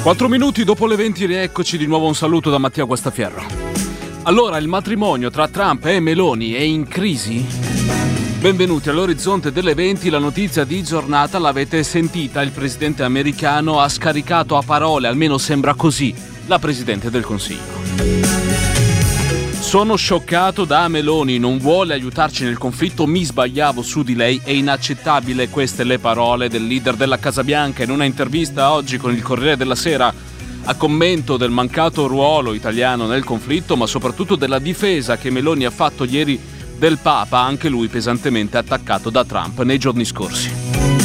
4 minuti dopo le 20 rieccoci di nuovo, un saluto da Mattia Guastafierro. Allora, il matrimonio tra Trump e Meloni è in crisi? Benvenuti all'orizzonte delle 20, la notizia di giornata l'avete sentita, il presidente americano ha scaricato a parole, almeno sembra così, la Presidente del Consiglio. Sono scioccato da Meloni, non vuole aiutarci nel conflitto, mi sbagliavo su di lei, è inaccettabile, queste le parole del leader della Casa Bianca in una intervista oggi con il Corriere della Sera, a commento del mancato ruolo italiano nel conflitto, ma soprattutto della difesa che Meloni ha fatto ieri del Papa, anche lui pesantemente attaccato da Trump nei giorni scorsi.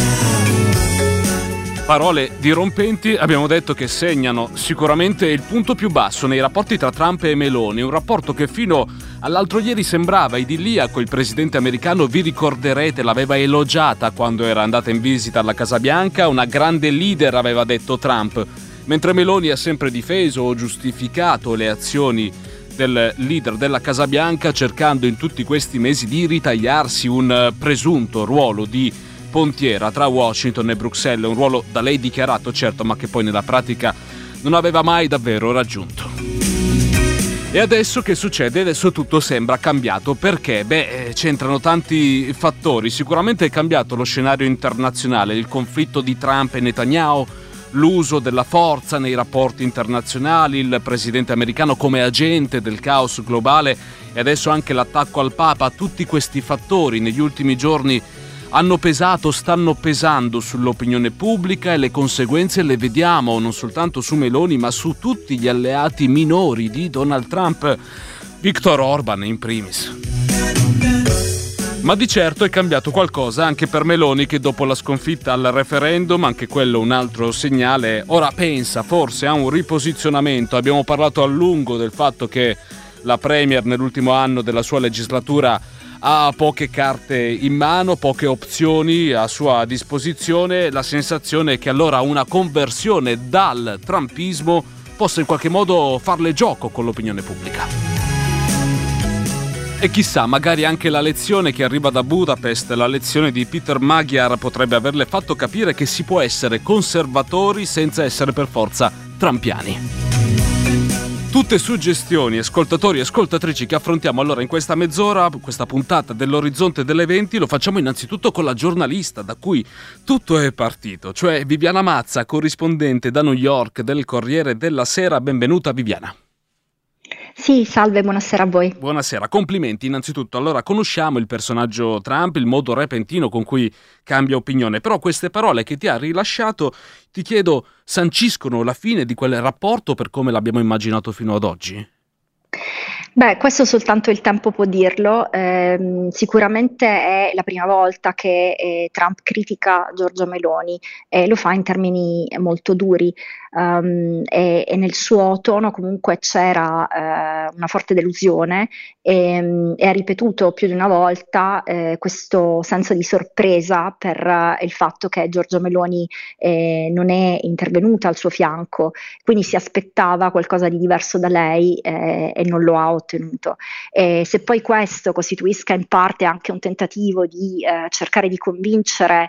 Parole dirompenti, abbiamo detto, che segnano sicuramente il punto più basso nei rapporti tra Trump e Meloni, un rapporto che fino all'altro ieri sembrava idilliaco. Il presidente americano, vi ricorderete, l'aveva elogiata quando era andata in visita alla Casa Bianca, una grande leader aveva detto Trump, mentre Meloni ha sempre difeso o giustificato le azioni del leader della Casa Bianca, cercando in tutti questi mesi di ritagliarsi un presunto ruolo di pontiera tra Washington e Bruxelles, un ruolo da lei dichiarato certo, ma che poi nella pratica non aveva mai davvero raggiunto. E adesso che succede? Adesso tutto sembra cambiato. Perché? C'entrano tanti fattori. Sicuramente è cambiato lo scenario internazionale, il conflitto di Trump e Netanyahu, l'uso della forza nei rapporti internazionali, il presidente americano come agente del caos globale e adesso anche l'attacco al Papa. Tutti questi fattori negli ultimi giorni hanno pesato, stanno pesando sull'opinione pubblica e le conseguenze le vediamo non soltanto su Meloni ma su tutti gli alleati minori di Donald Trump, Viktor Orban in primis. Ma di certo è cambiato qualcosa anche per Meloni, che dopo la sconfitta al referendum, anche quello un altro segnale, ora pensa forse a un riposizionamento. Abbiamo parlato a lungo del fatto che la Premier nell'ultimo anno della sua legislatura ha poche carte in mano, poche opzioni a sua disposizione. La sensazione è che allora una conversione dal trumpismo possa in qualche modo farle gioco con l'opinione pubblica. E chissà, magari anche la lezione che arriva da Budapest, la lezione di Peter Magyar, potrebbe averle fatto capire che si può essere conservatori senza essere per forza trumpiani. Tutte suggestioni, ascoltatori e ascoltatrici, che affrontiamo allora in questa mezz'ora, questa puntata dell'Orizzonte delle 20. Lo facciamo innanzitutto con la giornalista da cui tutto è partito, cioè Viviana Mazza, corrispondente da New York del Corriere della Sera. Benvenuta Viviana. Sì, salve, buonasera a voi. Buonasera, complimenti innanzitutto. Allora, conosciamo il personaggio Trump, il modo repentino con cui cambia opinione, però queste parole che ti ha rilasciato, ti chiedo, sanciscono la fine di quel rapporto per come l'abbiamo immaginato fino ad oggi? Questo soltanto il tempo può dirlo. Sicuramente è la prima volta che Trump critica Giorgia Meloni e lo fa in termini molto duri, e nel suo tono comunque c'era una forte delusione e ha ripetuto più di una volta questo senso di sorpresa per il fatto che Giorgia Meloni non è intervenuta al suo fianco, quindi si aspettava qualcosa di diverso da lei e non lo ha ottenuto. Se poi questo costituisca in parte anche un tentativo di cercare di convincere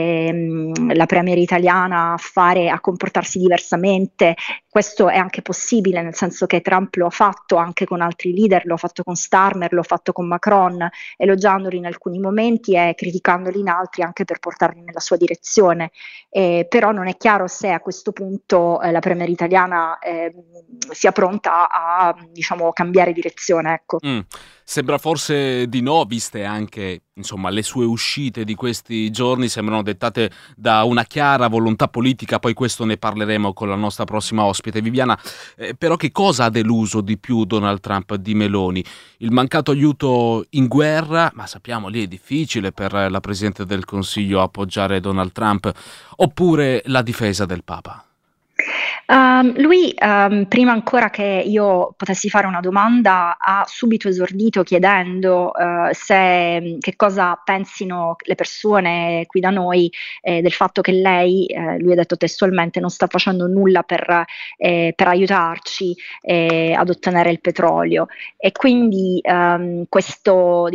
la premier italiana a comportarsi diversamente, questo è anche possibile, nel senso che Trump lo ha fatto anche con altri leader, lo ha fatto con Starmer, lo ha fatto con Macron, elogiandoli in alcuni momenti e criticandoli in altri anche per portarli nella sua direzione. Però non è chiaro se a questo punto la premier italiana sia pronta a, diciamo, cambiare direzione, ecco. Sembra forse di no, viste anche, insomma, le sue uscite di questi giorni sembrano dettate da una chiara volontà politica, poi questo ne parleremo con la nostra prossima ospite Viviana. Però che cosa ha deluso di più Donald Trump di Meloni? Il mancato aiuto in guerra, ma sappiamo lì è difficile per la Presidente del Consiglio appoggiare Donald Trump, oppure la difesa del Papa? Lui, prima ancora che io potessi fare una domanda, ha subito esordito chiedendo che cosa pensino le persone qui da noi del fatto che lei, lui ha detto testualmente, non sta facendo nulla per aiutarci ad ottenere il petrolio. E quindi questa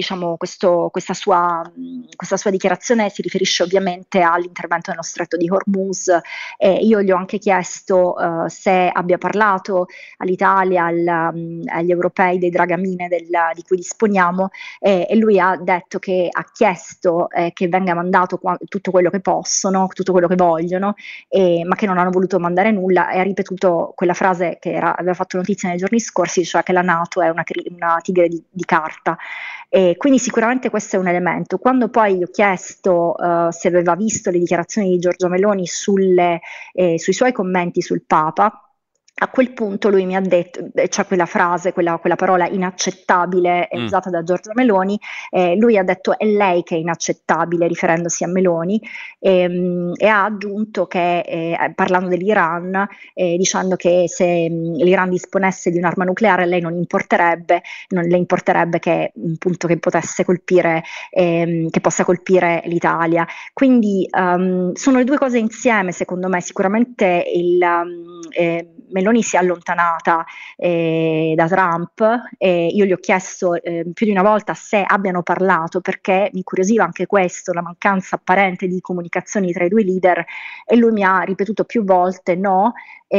sua dichiarazione si riferisce ovviamente all'intervento nello Stretto di Hormuz. Io gli ho anche chiesto se abbia parlato all'Italia, agli europei dei dragamine di cui disponiamo, e lui ha detto che ha chiesto che venga mandato tutto quello che possono, tutto quello che vogliono, ma che non hanno voluto mandare nulla, e ha ripetuto quella frase che aveva fatto notizia nei giorni scorsi, cioè che la NATO è una tigre di carta. E quindi sicuramente questo è un elemento. Quando poi gli ho chiesto se aveva visto le dichiarazioni di Giorgia Meloni sui suoi commenti sul Papa, a quel punto lui mi ha detto, cioè quella frase, quella parola inaccettabile usata da Giorgia Meloni, lui ha detto è lei che è inaccettabile, riferendosi a Meloni, e ha aggiunto che, parlando dell'Iran, dicendo che se l'Iran disponesse di un'arma nucleare a lei non le importerebbe che, appunto, che potesse colpire, che possa colpire l'Italia. Quindi sono le due cose insieme, secondo me. Sicuramente Meloni si è allontanata da Trump, io gli ho chiesto più di una volta se abbiano parlato, perché mi incuriosiva anche questo, la mancanza apparente di comunicazioni tra i due leader, e lui mi ha ripetuto più volte no,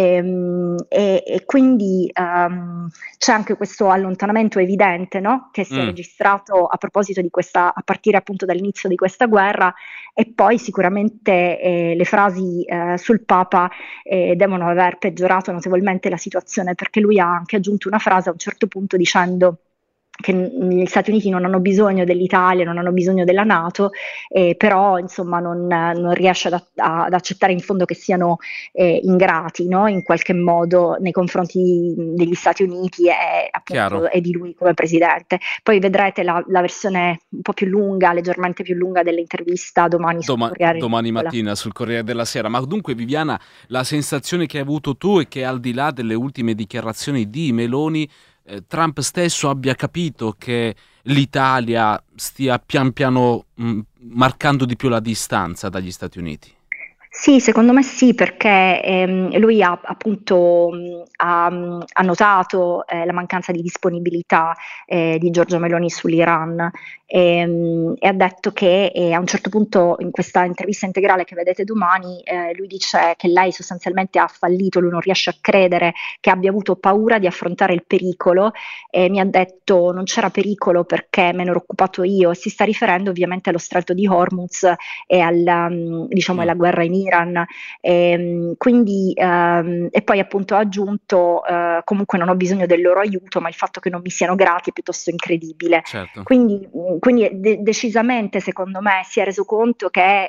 e quindi c'è anche questo allontanamento evidente, no? Che si è registrato a proposito di a partire appunto dall'inizio di questa guerra, e poi sicuramente le frasi sul Papa devono aver peggiorato notevolmente la situazione, perché lui ha anche aggiunto una frase a un certo punto dicendo che gli Stati Uniti non hanno bisogno dell'Italia, non hanno bisogno della NATO, però insomma non riesce ad accettare in fondo che siano ingrati, no? In qualche modo nei confronti degli Stati Uniti e di lui come presidente. Poi vedrete la versione un po' più lunga, leggermente più lunga dell'intervista domani mattina sul Corriere della Sera. Ma dunque, Viviana, la sensazione che hai avuto tu è che, al di là delle ultime dichiarazioni di Meloni, Trump stesso abbia capito che l'Italia stia pian piano marcando di più la distanza dagli Stati Uniti? Sì, secondo me sì, perché lui ha appunto ha notato la mancanza di disponibilità di Giorgia Meloni sull'Iran, e ha detto che a un certo punto, in questa intervista integrale che vedete domani, lui dice che lei sostanzialmente ha fallito, lui non riesce a credere che abbia avuto paura di affrontare il pericolo, e mi ha detto non c'era pericolo perché me ne ero occupato io, e si sta riferendo ovviamente allo stretto di Hormuz e alla guerra in Iran, quindi e poi appunto ha aggiunto comunque non ho bisogno del loro aiuto, ma il fatto che non mi siano grati è piuttosto incredibile. Certo. Quindi decisamente, secondo me, si è reso conto che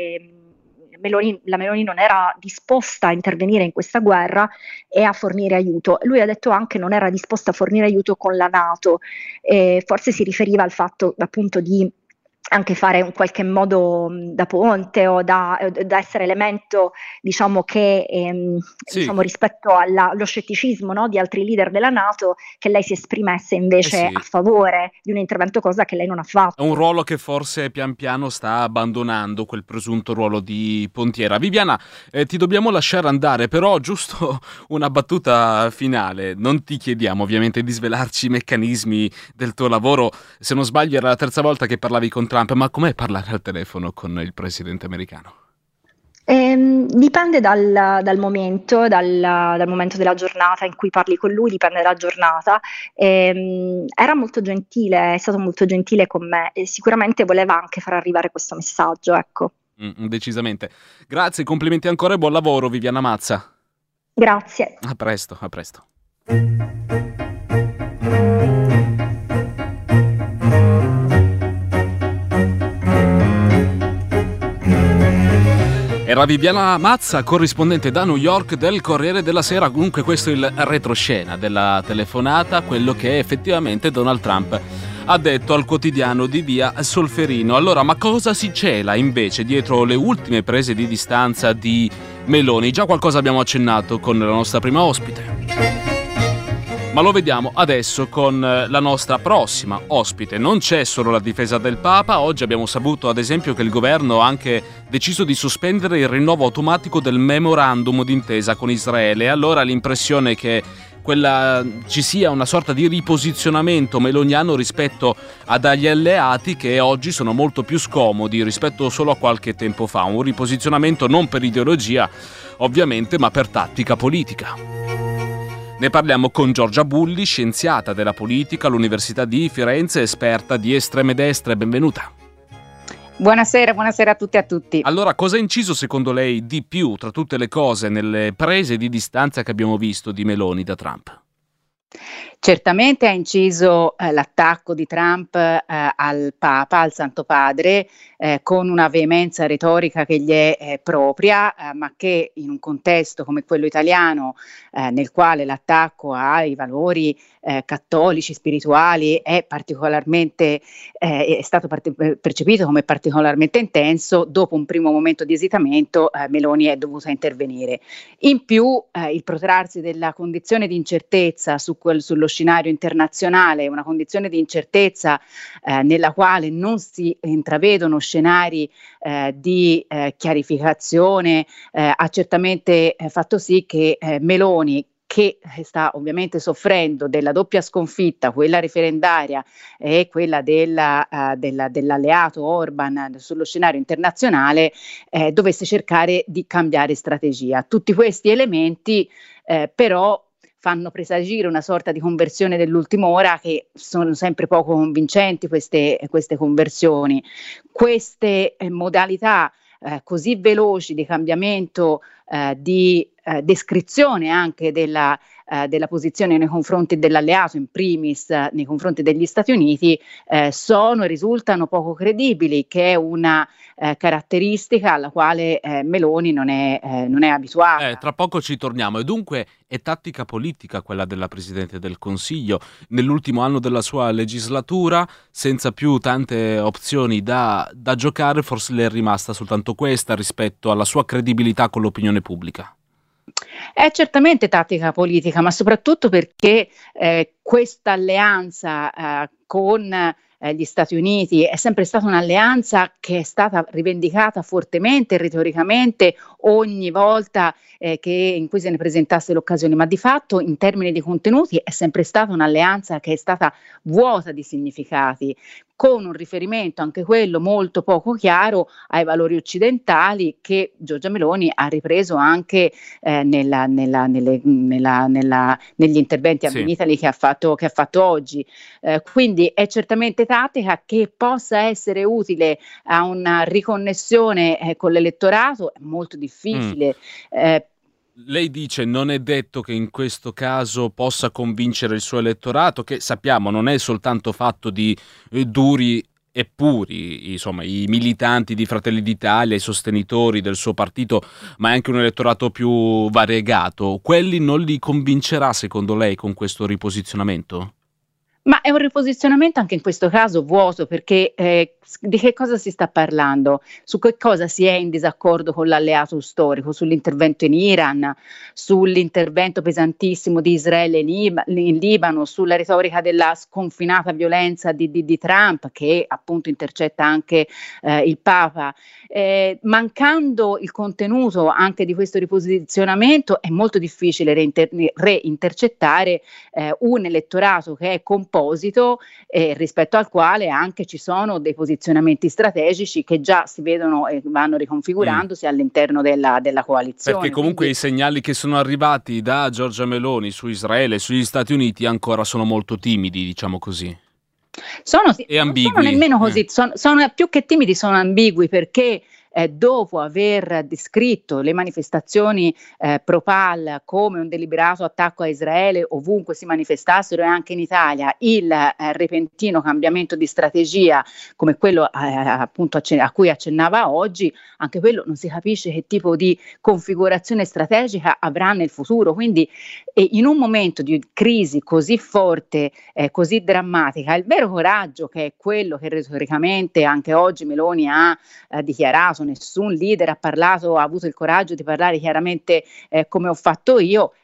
la Meloni non era disposta a intervenire in questa guerra e a fornire aiuto. Lui ha detto anche non era disposta a fornire aiuto con la NATO, forse si riferiva al fatto appunto di anche fare in qualche modo da ponte o da essere elemento, diciamo, che diciamo, rispetto allo scetticismo, no, di altri leader della NATO, che lei si esprimesse invece a favore di un intervento, cosa che lei non ha fatto. È un ruolo che forse pian piano sta abbandonando, quel presunto ruolo di pontiera. Viviana, ti dobbiamo lasciare andare, però giusto una battuta finale. Non ti chiediamo ovviamente di svelarci i meccanismi del tuo lavoro, se non sbaglio era la terza volta che parlavi con Trump, ma com'è parlare al telefono con il presidente americano? Dipende dal momento, dal momento della giornata in cui parli con lui, dipende dalla giornata. Era molto gentile, è stato molto gentile con me, e sicuramente voleva anche far arrivare questo messaggio, ecco. Decisamente. Grazie, complimenti ancora e buon lavoro, Viviana Mazza. Grazie. A presto, a presto. Era Viviana Mazza, corrispondente da New York del Corriere della Sera. Comunque questo è il retroscena della telefonata, quello che effettivamente Donald Trump ha detto al quotidiano di via Solferino. Allora, ma cosa si cela invece dietro le ultime prese di distanza di Meloni? Già qualcosa abbiamo accennato con la nostra prima ospite, ma lo vediamo adesso con la nostra prossima ospite. Non c'è solo la difesa del Papa. Oggi abbiamo saputo ad esempio che il governo ha anche deciso di sospendere il rinnovo automatico del memorandum d'intesa con Israele. Allora l'impressione è che ci sia una sorta di riposizionamento meloniano rispetto agli alleati che oggi sono molto più scomodi rispetto solo a qualche tempo fa. Un riposizionamento non per ideologia, ovviamente, ma per tattica politica. Ne parliamo con Giorgia Bulli, scienziata della politica all'Università di Firenze, esperta di estreme destre. Benvenuta. Buonasera a tutti e a tutti. Allora, cosa ha inciso secondo lei di più tra tutte le cose nelle prese di distanza che abbiamo visto di Meloni da Trump? Certamente ha inciso l'attacco di Trump al Papa, al Santo Padre, con una veemenza retorica che gli è propria, ma che in un contesto come quello italiano, nel quale l'attacco ai valori cattolici, spirituali, è stato percepito come particolarmente intenso. Dopo un primo momento di esitamento, Meloni è dovuta intervenire. In più, il protrarsi della condizione di incertezza sullo scenario internazionale, una condizione di incertezza nella quale non si intravedono scenari di chiarificazione, ha certamente fatto sì che Meloni, che sta ovviamente soffrendo della doppia sconfitta, quella referendaria e quella dell'alleato Orban sullo scenario internazionale, dovesse cercare di cambiare strategia. Tutti questi elementi però fanno presagire una sorta di conversione dell'ultima ora, che sono sempre poco convincenti queste conversioni. Queste modalità così veloci di cambiamento, di descrizione anche della posizione nei confronti dell'alleato, in primis nei confronti degli Stati Uniti, risultano poco credibili, che è una caratteristica alla quale Meloni non è abituata. Tra poco ci torniamo, e dunque è tattica politica quella della Presidente del Consiglio. Nell'ultimo anno della sua legislatura, senza più tante opzioni da giocare, forse le è rimasta soltanto questa rispetto alla sua credibilità con l'opinione pubblica. È certamente tattica politica, ma soprattutto perché questa alleanza con gli Stati Uniti è sempre stata un'alleanza che è stata rivendicata fortemente e retoricamente ogni volta in cui se ne presentasse l'occasione, ma di fatto in termini di contenuti è sempre stata un'alleanza che è stata vuota di significati, con un riferimento anche quello molto poco chiaro ai valori occidentali, che Giorgia Meloni ha ripreso anche negli interventi a Vinitaly che ha fatto oggi. Quindi è certamente tattica. Che possa essere utile a una riconnessione con l'elettorato è molto difficile. Lei dice non è detto che in questo caso possa convincere il suo elettorato, che sappiamo non è soltanto fatto di duri e puri, insomma i militanti di Fratelli d'Italia, i sostenitori del suo partito, ma è anche un elettorato più variegato. Quelli non li convincerà secondo lei con questo riposizionamento? Ma è un riposizionamento anche in questo caso vuoto, perché di che cosa si sta parlando? Su che cosa si è in disaccordo con l'alleato storico? Sull'intervento in Iran, sull'intervento pesantissimo di Israele in Libano, sulla retorica della sconfinata violenza di Trump, che appunto intercetta anche il Papa. Mancando il contenuto anche di questo riposizionamento, è molto difficile reintercettare un elettorato che è composito, rispetto al quale anche ci sono dei posizionamenti strategici che già si vedono e vanno riconfigurandosi all'interno della coalizione. Perché comunque i segnali che sono arrivati da Giorgia Meloni su Israele e sugli Stati Uniti ancora sono molto timidi, diciamo così. E ambigui. Non sono nemmeno così, sono più che timidi, sono ambigui, perché dopo aver descritto le manifestazioni pro-Pal come un deliberato attacco a Israele ovunque si manifestassero, e anche in Italia il repentino cambiamento di strategia come quello appunto a cui accennava oggi, anche quello non si capisce che tipo di configurazione strategica avrà nel futuro. Quindi in un momento di crisi così forte, così drammatica, il vero coraggio, che è quello che retoricamente anche oggi Meloni ha dichiarato, nessun leader ha avuto il coraggio di parlare chiaramente come ho fatto io,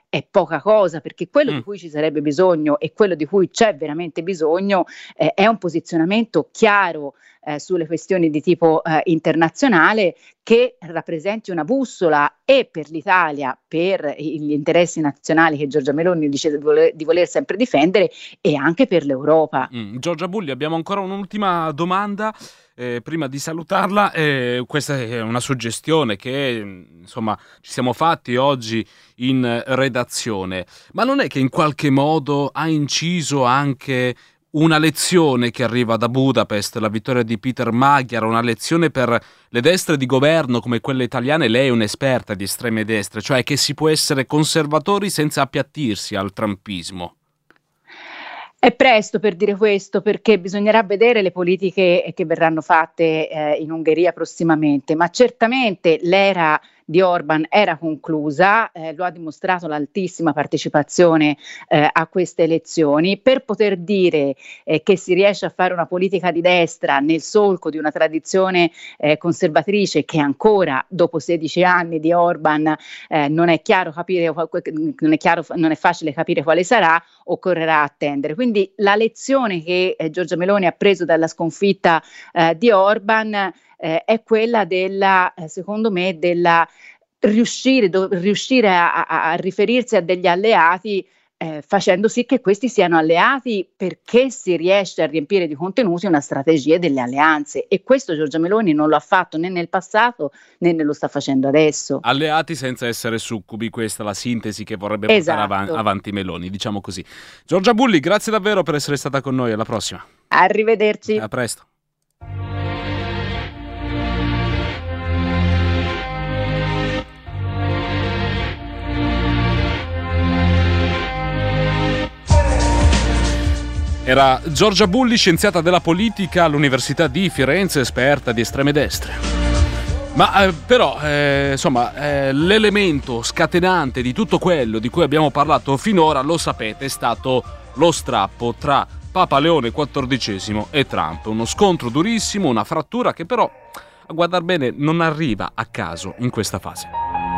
è poca cosa, perché quello di Mm. cui ci sarebbe bisogno e quello di cui c'è veramente bisogno è un posizionamento chiaro sulle questioni di tipo internazionale, che rappresenti una bussola e per l'Italia, per gli interessi nazionali che Giorgia Meloni dice di voler sempre difendere, e anche per l'Europa. Giorgia Bulli, abbiamo ancora un'ultima domanda prima di salutarla. Questa è una suggestione che insomma ci siamo fatti oggi in redazione, ma non è che in qualche modo ha inciso anche una lezione che arriva da Budapest, la vittoria di Peter Magyar, una lezione per le destre di governo come quelle italiane? Lei è un'esperta di estreme destre, cioè che si può essere conservatori senza appiattirsi al trumpismo. È presto per dire questo, perché bisognerà vedere le politiche che verranno fatte in Ungheria prossimamente, ma certamente l'era di Orban era conclusa, lo ha dimostrato l'altissima partecipazione a queste elezioni. Per poter dire che si riesce a fare una politica di destra nel solco di una tradizione conservatrice che ancora dopo 16 anni di Orban non è chiaro capire, non è facile capire quale sarà, occorrerà attendere. Quindi la lezione che Giorgia Meloni ha preso dalla sconfitta di Orban è quella della, secondo me, della riuscire a riferirsi a degli alleati, facendo sì che questi siano alleati, perché si riesce a riempire di contenuti una strategia delle alleanze, e questo Giorgia Meloni non lo ha fatto né nel passato né lo sta facendo adesso. Alleati senza essere succubi, questa è la sintesi che vorrebbe portare avanti Meloni, diciamo così. Giorgia Bulli, grazie davvero per essere stata con noi, alla prossima. Arrivederci. A presto. Era Giorgia Bulli, scienziata della politica all'Università di Firenze, esperta di estreme destre. Ma però, l'elemento scatenante di tutto quello di cui abbiamo parlato finora, lo sapete, è stato lo strappo tra Papa Leone XIV e Trump. Uno scontro durissimo, una frattura che però, a guardar bene, non arriva a caso in questa fase.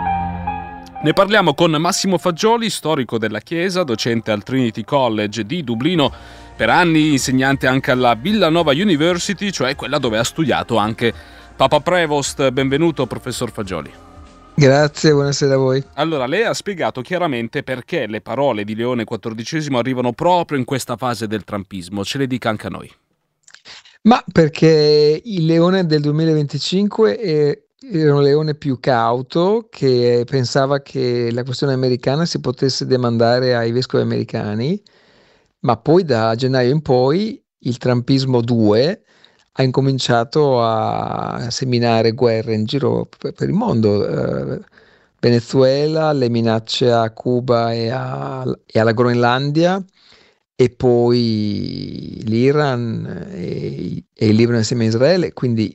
Ne parliamo con Massimo Fagioli, storico della Chiesa, docente al Trinity College di Dublino, per anni insegnante anche alla Villanova University, cioè quella dove ha studiato anche Papa Prevost. Benvenuto, professor Fagioli. Grazie, buonasera a voi. Allora, lei ha spiegato chiaramente perché le parole di Leone XIV arrivano proprio in questa fase del trumpismo. Ce le dica anche a noi. Ma perché il Leone del 2025 era un leone più cauto, che pensava che la questione americana si potesse demandare ai vescovi americani, ma poi da gennaio in poi il Trumpismo 2 ha incominciato a seminare guerre in giro per il mondo. Venezuela, le minacce a Cuba e alla Groenlandia, e poi l'Iran e il Libano insieme a Israele. Quindi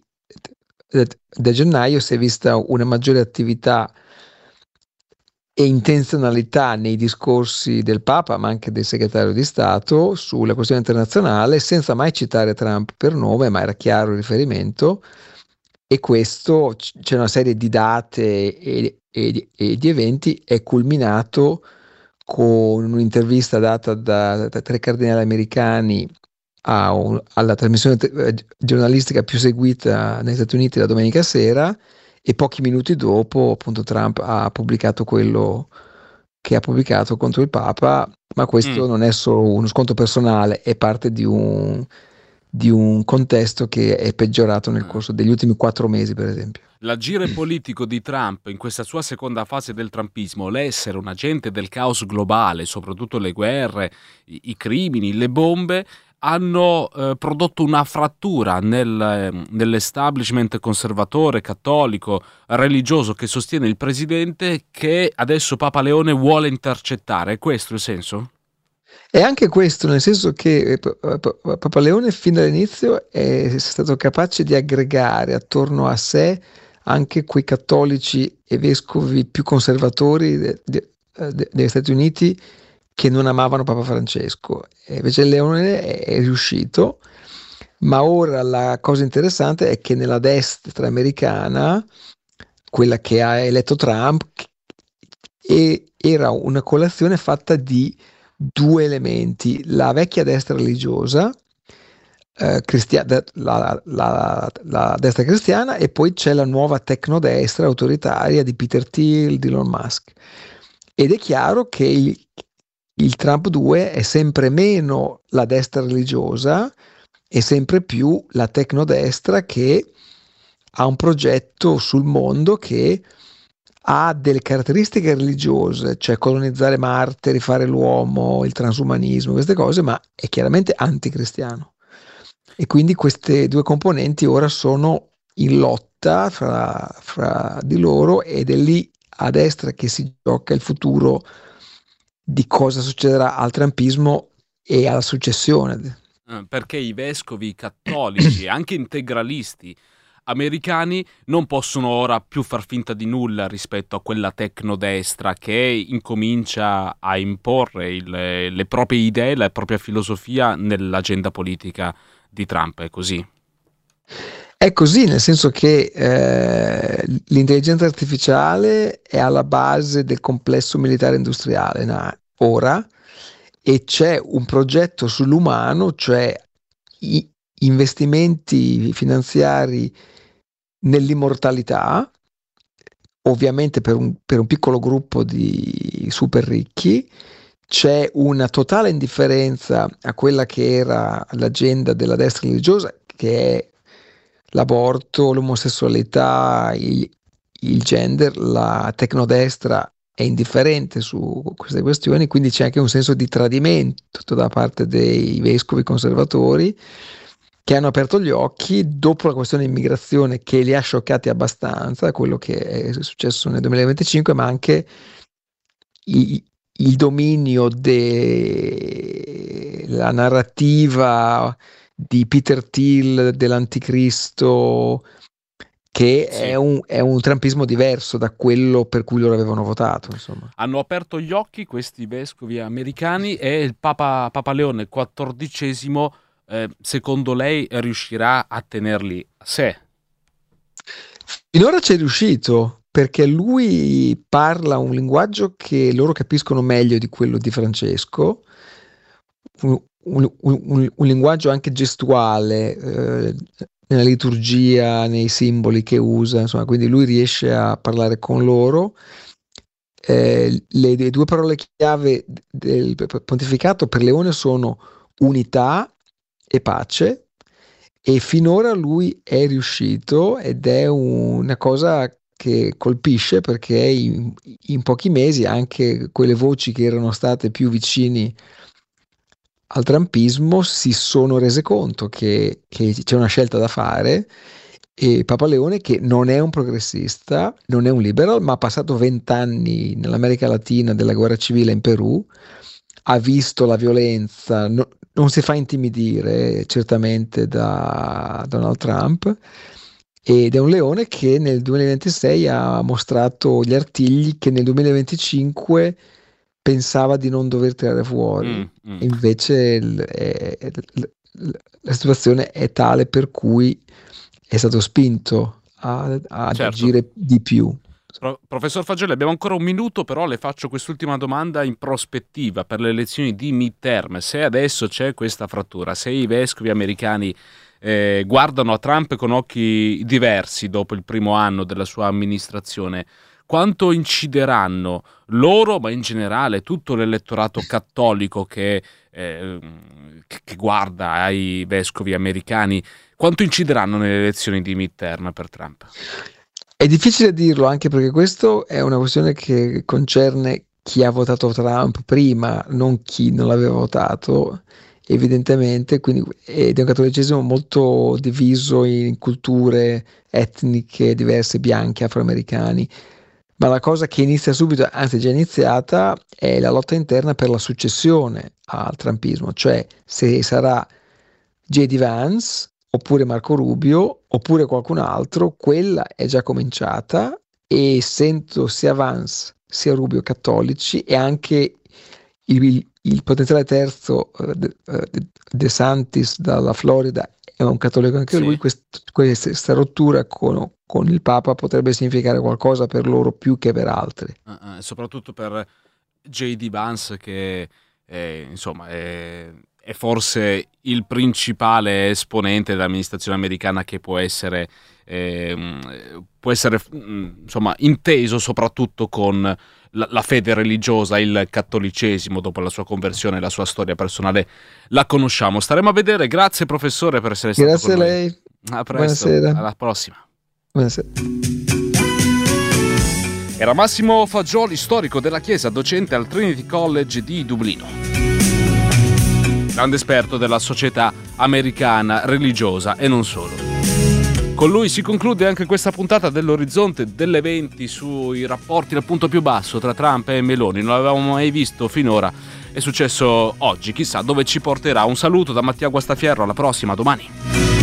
da gennaio si è vista una maggiore attività e intenzionalità nei discorsi del Papa, ma anche del segretario di Stato, sulla questione internazionale, senza mai citare Trump per nome, ma era chiaro il riferimento. E questo, c'è una serie di date e di eventi, è culminato con un'intervista data da 3 cardinali americani alla trasmissione giornalistica più seguita negli Stati Uniti la domenica sera, e pochi minuti dopo appunto Trump ha pubblicato quello che ha pubblicato contro il Papa. Ma questo non è solo uno scontro personale, è parte di un contesto che è peggiorato nel corso degli ultimi 4 mesi, per esempio. L'agire politico di Trump in questa sua seconda fase del trumpismo, l'essere un agente del caos globale, soprattutto le guerre, i crimini, le bombe, hanno prodotto una frattura nell'establishment conservatore, cattolico, religioso che sostiene il presidente, che adesso Papa Leone vuole intercettare. È questo il senso? E anche questo, nel senso che Papa Leone fin dall'inizio è stato capace di aggregare attorno a sé anche quei cattolici e vescovi più conservatori degli Stati Uniti che non amavano Papa Francesco. E invece Leone è riuscito, ma ora la cosa interessante è che nella destra americana, quella che ha eletto Trump, e era una colazione fatta di due elementi: la vecchia destra religiosa, la destra cristiana, e poi c'è la nuova tecnodestra autoritaria di Peter Thiel, di Elon Musk. Ed è chiaro che il Trump 2 è sempre meno la destra religiosa e sempre più la tecnodestra, che ha un progetto sul mondo che ha delle caratteristiche religiose, cioè colonizzare Marte, rifare l'uomo, il transumanismo, queste cose, ma è chiaramente anticristiano. E quindi queste due componenti ora sono in lotta fra di loro, ed è lì a destra che si gioca il futuro di cosa succederà al trumpismo e alla successione. Perché i vescovi cattolici, anche integralisti americani, non possono ora più far finta di nulla rispetto a quella tecnodestra che incomincia a imporre le proprie idee, la propria filosofia nell'agenda politica di Trump. È così? È così, nel senso che l'intelligenza artificiale è alla base del complesso militare industriale ora, e c'è un progetto sull'umano, cioè investimenti finanziari nell'immortalità, ovviamente per un piccolo gruppo di super ricchi. C'è una totale indifferenza a quella che era l'agenda della destra religiosa, che è l'aborto, l'omosessualità, il gender. La tecnodestra è indifferente su queste questioni, quindi c'è anche un senso di tradimento da parte dei vescovi conservatori, che hanno aperto gli occhi dopo la questione immigrazione, che li ha scioccati abbastanza, quello che è successo nel 2025, ma anche il dominio della narrativa di Peter Thiel dell'anticristo, che Sì. è un trumpismo diverso da quello per cui loro avevano votato, insomma. Hanno aperto gli occhi questi vescovi americani, e il Papa Leone XIV, secondo lei, riuscirà a tenerli a sé? Finora ci è riuscito, perché lui parla un linguaggio che loro capiscono meglio di quello di Francesco, un linguaggio anche gestuale, nella liturgia, nei simboli che usa, insomma, quindi lui riesce a parlare con loro. Le due parole chiave del pontificato per Leone sono unità e pace, e finora lui è riuscito, ed è una cosa che colpisce, perché in pochi mesi anche quelle voci che erano state più vicini al trumpismo si sono rese conto che c'è una scelta da fare. E Papa Leone, che non è un progressista, non è un liberal, ma ha passato 20 anni nell'America Latina della guerra civile in Perù, ha visto la violenza, non si fa intimidire certamente da Donald Trump, ed è un leone che nel 2026 ha mostrato gli artigli che nel 2025 pensava di non dover tirare fuori. Invece la situazione è tale per cui è stato spinto ad Certo. agire di più. Professor Fagelli, abbiamo ancora un minuto, però le faccio quest'ultima domanda in prospettiva per le elezioni di midterm. Se adesso c'è questa frattura, se i vescovi americani guardano a Trump con occhi diversi dopo il primo anno della sua amministrazione, quanto incideranno loro, ma in generale tutto l'elettorato cattolico che guarda ai vescovi americani, quanto incideranno nelle elezioni di midterm per Trump? È difficile dirlo, anche perché questo è una questione che concerne chi ha votato Trump prima, non chi non l'aveva votato, evidentemente, ed è un cattolicesimo molto diviso in culture etniche diverse, bianchi, afroamericani. Ma la cosa che inizia subito, anzi è già iniziata, è la lotta interna per la successione al trumpismo, cioè se sarà J.D. Vance oppure Marco Rubio oppure qualcun altro. Quella è già cominciata, e sento sia Vance sia Rubio cattolici, e anche il potenziale terzo DeSantis dalla Florida è un cattolico anche lui. Questa rottura con con il Papa potrebbe significare qualcosa per loro più che per altri. Soprattutto per J.D. Vance, che insomma è forse il principale esponente dell'amministrazione americana che può essere insomma inteso soprattutto con la fede religiosa, il cattolicesimo. Dopo la sua conversione e la sua storia personale la conosciamo. Staremo a vedere. Grazie professore per essere stato con noi. Grazie a lei. A presto. Buonasera. Alla prossima. Buonasera. Era Massimo Fagioli, storico della Chiesa, docente al Trinity College di Dublino. Grande esperto della società americana religiosa e non solo. Con lui si conclude anche questa puntata dell'Orizzonte delle 20 sui rapporti al punto più basso tra Trump e Meloni. Non l'avevamo mai visto finora, è successo oggi, chissà dove ci porterà. Un saluto da Mattia Guastafierro, alla prossima, domani.